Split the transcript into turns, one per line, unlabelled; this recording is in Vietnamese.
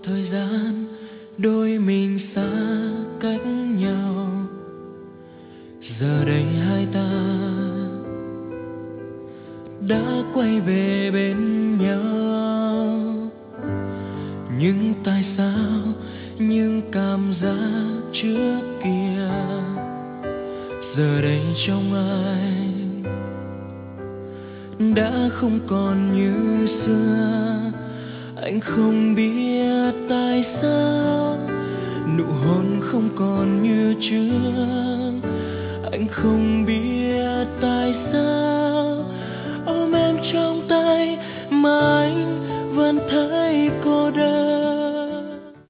thời gian đôi mình xa cách nhau, giờ đây hai ta đã quay về bên nhau. Nhưng tại sao những cảm giác trước kia giờ đây trong anh đã không còn như xưa? Anh không biết tại sao nụ hôn không còn như trước.